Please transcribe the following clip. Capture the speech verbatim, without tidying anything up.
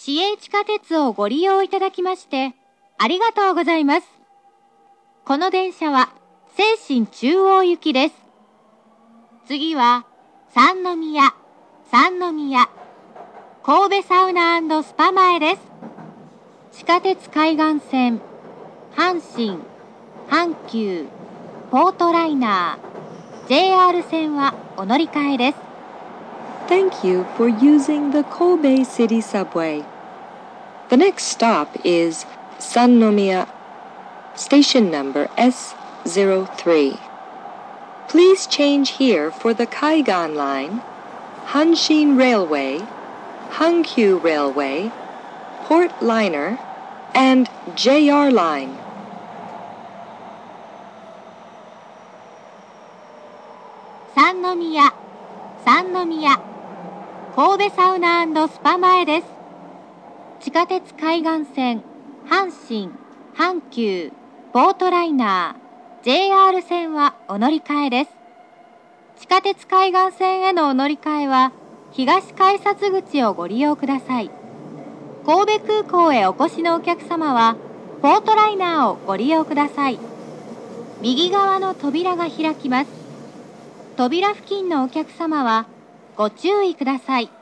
市営地下鉄をご利用いただきましてありがとうございます。この電車は清新中央行きです。次は三宮、三宮、神戸サウナ&スパ前です。地下鉄海岸線、阪神、阪急、ポートライナー、ジェイアール 線はお乗り換えです。 Thank you for using the Kobe City Subway. The next stop is Sannomiya, station number S zero three. Please change here for the Kaigan Line, Hanshin Railway, Hankyu Railway, Port Liner, and J R Line. 三宮、三宮、神戸サウナ&スパ前です。地下鉄海岸線、阪神、阪急、ポートライナー、ジェイアール 線はお乗り換えです。地下鉄海岸線へのお乗り換えは、東改札口をご利用ください。神戸空港へお越しのお客様は、ポートライナーをご利用ください。右側の扉が開きます。扉付近のお客様は、ご注意ください。